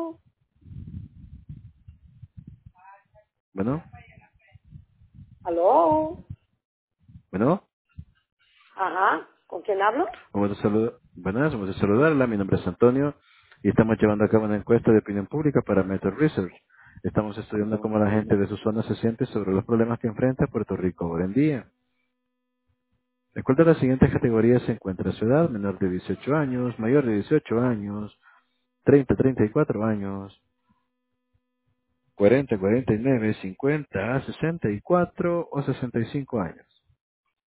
Bueno, ¿Aló? bueno, Ajá. ¿Con quién hablo? buenas, vamos a saludarla. Mi nombre es Antonio y estamos llevando a cabo una encuesta de opinión pública para Meta Research. Estamos estudiando cómo la gente de su zona se siente sobre los problemas que enfrenta Puerto Rico hoy en día. De acuerdo a las siguientes categorías se encuentra su edad, menor de 18 años, mayor de 18 años, 30 a 34 años, 40 a 49, 50 a 64 o 65 años.